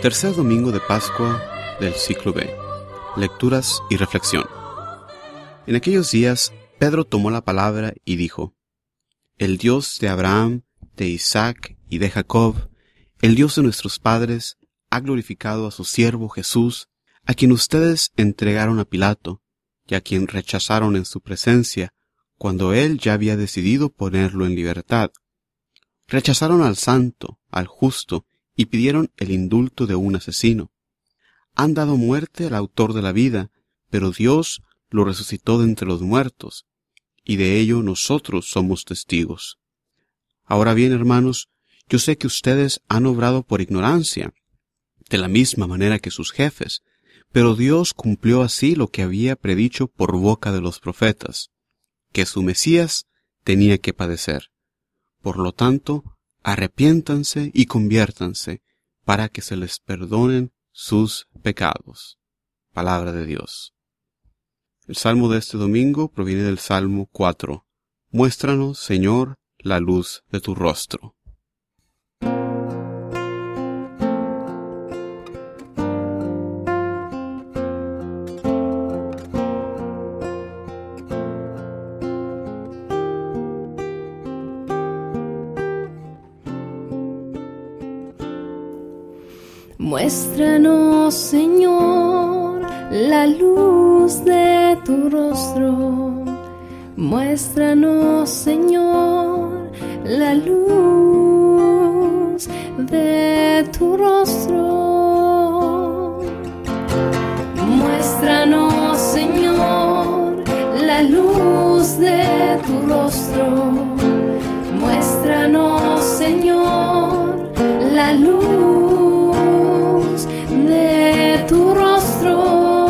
Tercer domingo de Pascua del ciclo B. Lecturas y reflexión. En aquellos días, Pedro tomó la palabra y dijo: El Dios de Abraham, de Isaac y de Jacob, el Dios de nuestros padres, ha glorificado a su siervo Jesús, a quien ustedes entregaron a Pilato, y a quien rechazaron en su presencia, cuando él ya había decidido ponerlo en libertad. Rechazaron al santo, al justo, y pidieron el indulto de un asesino. Han dado muerte al autor de la vida, pero Dios lo resucitó de entre los muertos, y de ello nosotros somos testigos. Ahora bien, hermanos, yo sé que ustedes han obrado por ignorancia, de la misma manera que sus jefes, pero Dios cumplió así lo que había predicho por boca de los profetas, que su Mesías tenía que padecer. Por lo tanto, arrepiéntanse y conviértanse, para que se les perdonen sus pecados. Palabra de Dios. El salmo de este domingo proviene del Salmo 4. Muéstranos, Señor, la luz de tu rostro. Muéstranos, Señor, la luz de tu rostro. Muéstranos, Señor, la luz de tu rostro. Muéstranos, Señor, la luz de tu rostro. Muéstranos, Señor, la luz de tu rostro.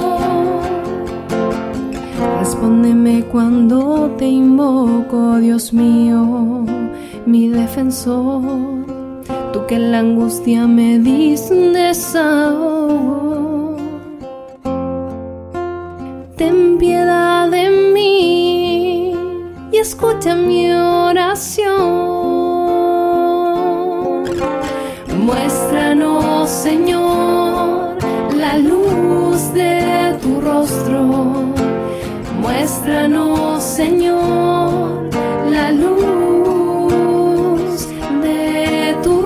Respóndeme cuando te invoco, Dios mío, mi defensor. Tú que en la angustia me diste un desahogo. Ten piedad de mí y escucha mi oración. Muéstranos, Señor, la luz de tu rostro. Muéstranos, Señor, la luz de tu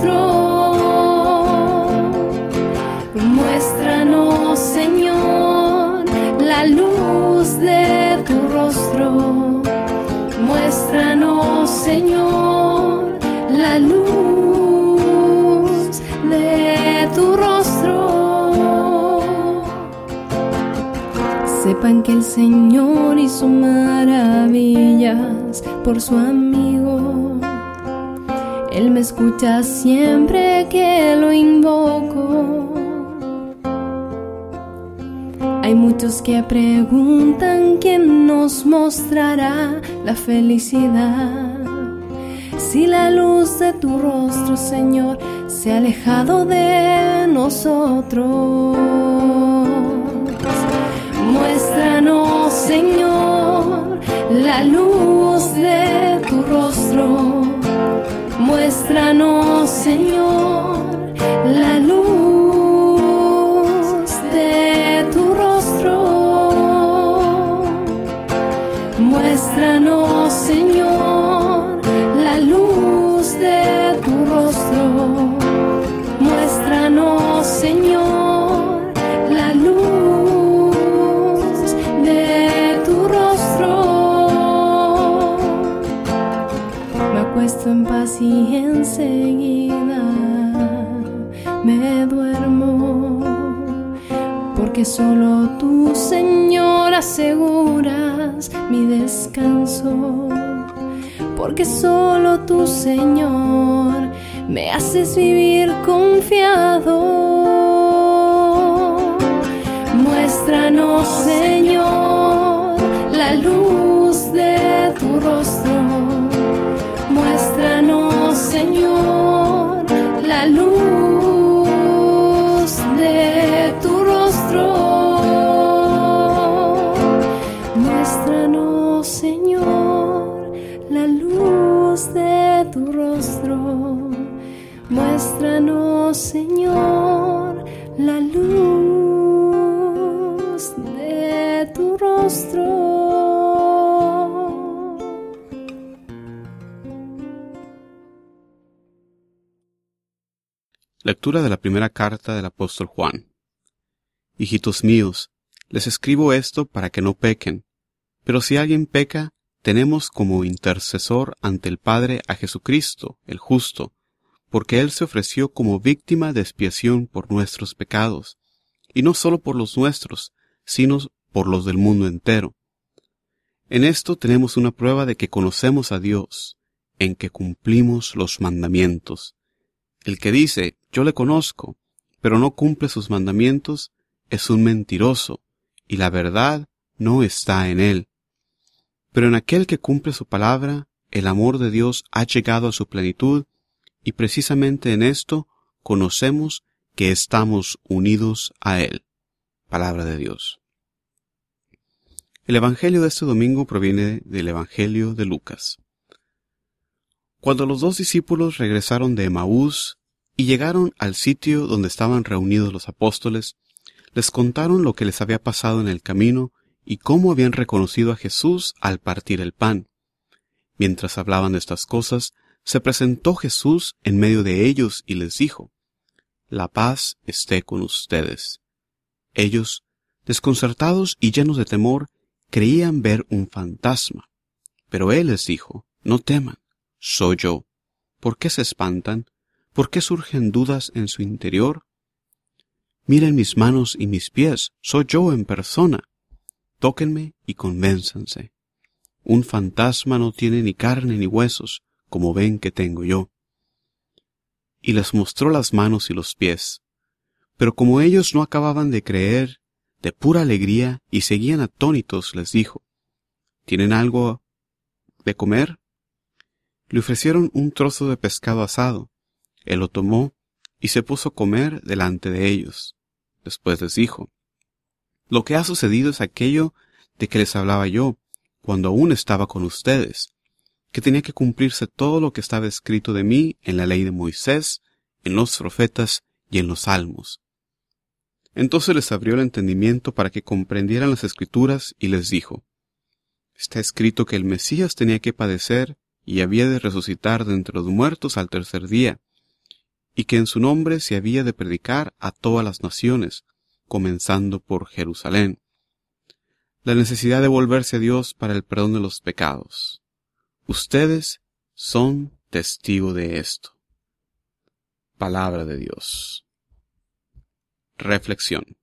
rostro. Muéstranos, Señor, la luz de tu rostro. Muéstranos, Señor, la luz de tu rostro. Sepan que el Señor hizo maravillas por su amigo. Él me escucha siempre que lo invoco. Hay muchos que preguntan quién nos mostrará la felicidad. Si la luz de tu rostro, Señor, se ha alejado de nosotros. Muéstranos, Señor, la luz de tu rostro. Muéstranos, Señor, la luz de tu rostro. Muéstranos, Señor, la luz de tu rostro. Muéstranos, Señor, la luz de tu rostro. Me acuesto en paz y enseguida me duermo, porque solo tú, Señor, aseguras mi descanso. Porque solo tú, Señor, me haces vivir confiado. Muéstranos, Señor, la luz de tu rostro. Muéstranos, Señor, la luz de tu rostro. Muéstranos, Señor, la luz de tu rostro. Muéstranos, Señor, la luz de tu rostro. Lectura de la primera carta del apóstol Juan. Hijitos míos, les escribo esto para que no pequen. Pero si alguien peca, tenemos como intercesor ante el Padre a Jesucristo, el justo, porque Él se ofreció como víctima de expiación por nuestros pecados, y no solo por los nuestros, sino por los del mundo entero. En esto tenemos una prueba de que conocemos a Dios, en que cumplimos los mandamientos. El que dice, yo le conozco, pero no cumple sus mandamientos, es un mentiroso, y la verdad no está en él. Pero en aquel que cumple su palabra, el amor de Dios ha llegado a su plenitud, y precisamente en esto conocemos que estamos unidos a Él. Palabra de Dios. El Evangelio de este domingo proviene del Evangelio de Lucas. Cuando los 2 discípulos regresaron de Emaús y llegaron al sitio donde estaban reunidos los apóstoles, les contaron lo que les había pasado en el camino y cómo habían reconocido a Jesús al partir el pan. Mientras hablaban de estas cosas, se presentó Jesús en medio de ellos y les dijo, «La paz esté con ustedes». Ellos, desconcertados y llenos de temor, creían ver un fantasma. Pero Él les dijo, «No teman, soy yo». ¿Por qué se espantan? ¿Por qué surgen dudas en su interior? Miren mis manos y mis pies, soy yo en persona. Tóquenme y convénzanse. Un fantasma no tiene ni carne ni huesos, como ven que tengo yo. Y les mostró las manos y los pies. Pero como ellos no acababan de creer, de pura alegría, y seguían atónitos, les dijo, ¿tienen algo de comer? Le ofrecieron un trozo de pescado asado. Él lo tomó y se puso a comer delante de ellos. Después les dijo, lo que ha sucedido es aquello de que les hablaba yo, cuando aún estaba con ustedes, que tenía que cumplirse todo lo que estaba escrito de mí en la ley de Moisés, en los profetas y en los salmos. Entonces les abrió el entendimiento para que comprendieran las Escrituras y les dijo, está escrito que el Mesías tenía que padecer y había de resucitar de entre los muertos al tercer día, y que en su nombre se había de predicar a todas las naciones, comenzando por Jerusalén. La necesidad de volverse a Dios para el perdón de los pecados. Ustedes son testigo de esto. Palabra de Dios. Reflexión.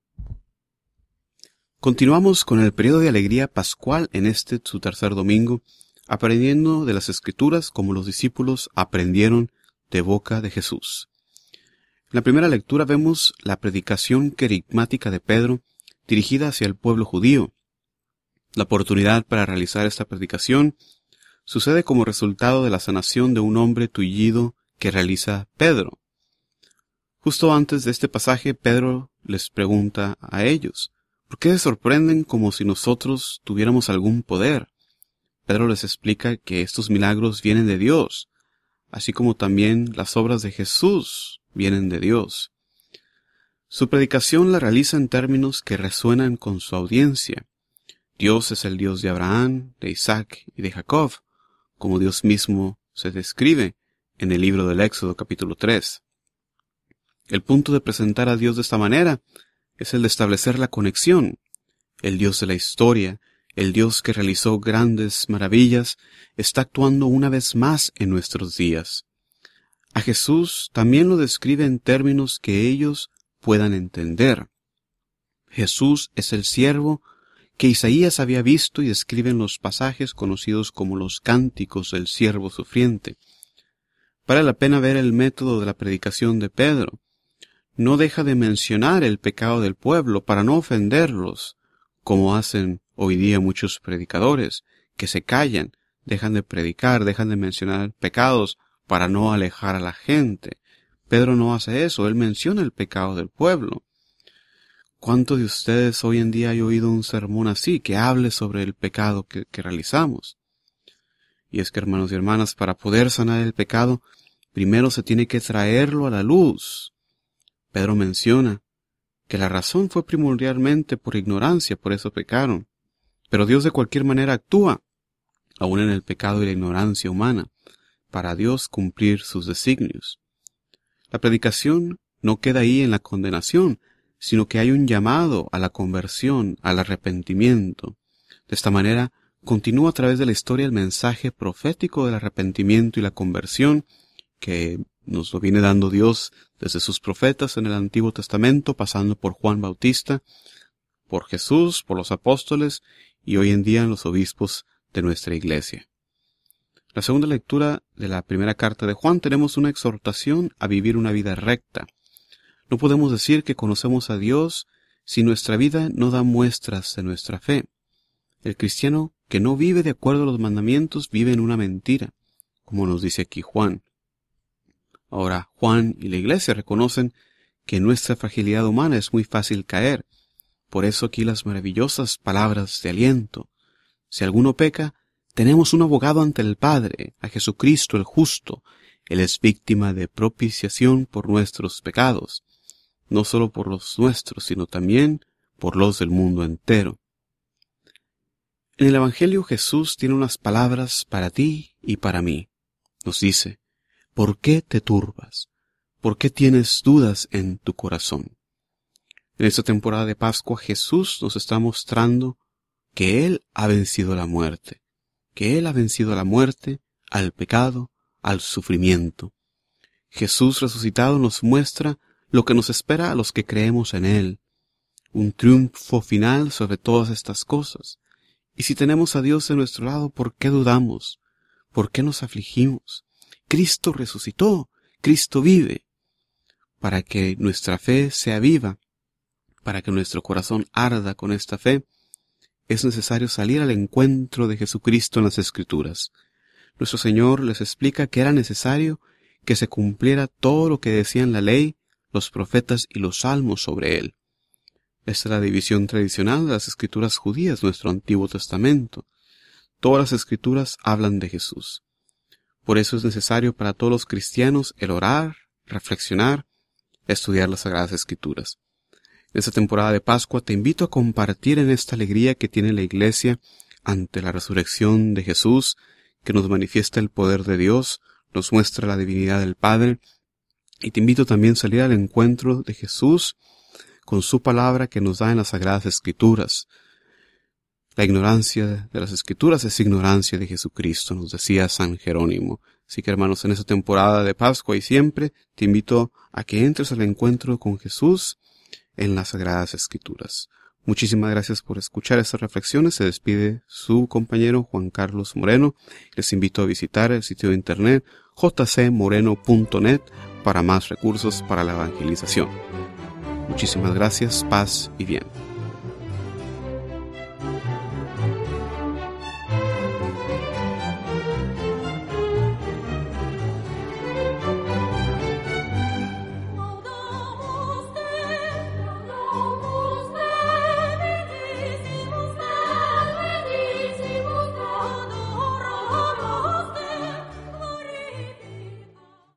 Continuamos con el periodo de alegría pascual en este su tercer domingo, aprendiendo de las Escrituras como los discípulos aprendieron de boca de Jesús. En la primera lectura vemos la predicación querigmática de Pedro dirigida hacia el pueblo judío. La oportunidad para realizar esta predicación sucede como resultado de la sanación de un hombre tullido que realiza Pedro. Justo antes de este pasaje, Pedro les pregunta a ellos, ¿por qué se sorprenden como si nosotros tuviéramos algún poder? Pedro les explica que estos milagros vienen de Dios, así como también las obras de Jesús vienen de Dios. Su predicación la realiza en términos que resuenan con su audiencia. Dios es el Dios de Abraham, de Isaac y de Jacob, como Dios mismo se describe en el libro del Éxodo capítulo 3. El punto de presentar a Dios de esta manera es el de establecer la conexión. El Dios de la historia, el Dios que realizó grandes maravillas, está actuando una vez más en nuestros días. A Jesús también lo describe en términos que ellos puedan entender. Jesús es el siervo que Isaías había visto y describe en los pasajes conocidos como los cánticos del siervo sufriente. Vale la pena ver el método de la predicación de Pedro. No deja de mencionar el pecado del pueblo para no ofenderlos, como hacen hoy día muchos predicadores, que se callan, dejan de predicar, dejan de mencionar pecados para no alejar a la gente. Pedro no hace eso, él menciona el pecado del pueblo. ¿Cuántos de ustedes hoy en día han oído un sermón así, que hable sobre el pecado que realizamos? Y es que, hermanos y hermanas, para poder sanar el pecado, primero se tiene que traerlo a la luz. Pedro menciona que la razón fue primordialmente por ignorancia, por eso pecaron. Pero Dios de cualquier manera actúa, aún en el pecado y la ignorancia humana, para Dios cumplir sus designios. La predicación no queda ahí en la condenación, sino que hay un llamado a la conversión, al arrepentimiento. De esta manera, continúa a través de la historia el mensaje profético del arrepentimiento y la conversión, que nos lo viene dando Dios desde sus profetas en el Antiguo Testamento, pasando por Juan Bautista, por Jesús, por los apóstoles y hoy en día en los obispos de nuestra iglesia. La segunda lectura de la primera carta de Juan tenemos una exhortación a vivir una vida recta. No podemos decir que conocemos a Dios si nuestra vida no da muestras de nuestra fe. El cristiano que no vive de acuerdo a los mandamientos vive en una mentira, como nos dice aquí Juan. Ahora, Juan y la iglesia reconocen que en nuestra fragilidad humana es muy fácil caer. Por eso aquí las maravillosas palabras de aliento. Si alguno peca, tenemos un abogado ante el Padre, a Jesucristo el justo. Él es víctima de propiciación por nuestros pecados, no solo por los nuestros, sino también por los del mundo entero. En el Evangelio Jesús tiene unas palabras para ti y para mí. Nos dice: ¿por qué te turbas? ¿Por qué tienes dudas en tu corazón? En esta temporada de Pascua Jesús nos está mostrando que Él ha vencido la muerte, que Él ha vencido a la muerte, al pecado, al sufrimiento. Jesús resucitado nos muestra lo que nos espera a los que creemos en Él, un triunfo final sobre todas estas cosas. Y si tenemos a Dios de nuestro lado, ¿por qué dudamos? ¿Por qué nos afligimos? Cristo resucitó, Cristo vive. Para que nuestra fe sea viva, para que nuestro corazón arda con esta fe, es necesario salir al encuentro de Jesucristo en las Escrituras. Nuestro Señor les explica que era necesario que se cumpliera todo lo que decían la ley, los profetas y los salmos sobre Él. Esta es la división tradicional de las Escrituras judías, nuestro Antiguo Testamento. Todas las Escrituras hablan de Jesús. Por eso es necesario para todos los cristianos el orar, reflexionar, estudiar las Sagradas Escrituras. En esta temporada de Pascua te invito a compartir en esta alegría que tiene la Iglesia ante la resurrección de Jesús, que nos manifiesta el poder de Dios, nos muestra la divinidad del Padre, y te invito también a salir al encuentro de Jesús con su palabra que nos da en las Sagradas Escrituras. La ignorancia de las Escrituras es ignorancia de Jesucristo, nos decía San Jerónimo. Así que, hermanos, en esta temporada de Pascua y siempre, te invito a que entres al encuentro con Jesús en las Sagradas Escrituras. Muchísimas gracias por escuchar estas reflexiones. Se despide su compañero Juan Carlos Moreno. Les invito a visitar el sitio de internet jcmoreno.net para más recursos para la evangelización. Muchísimas gracias, paz y bien.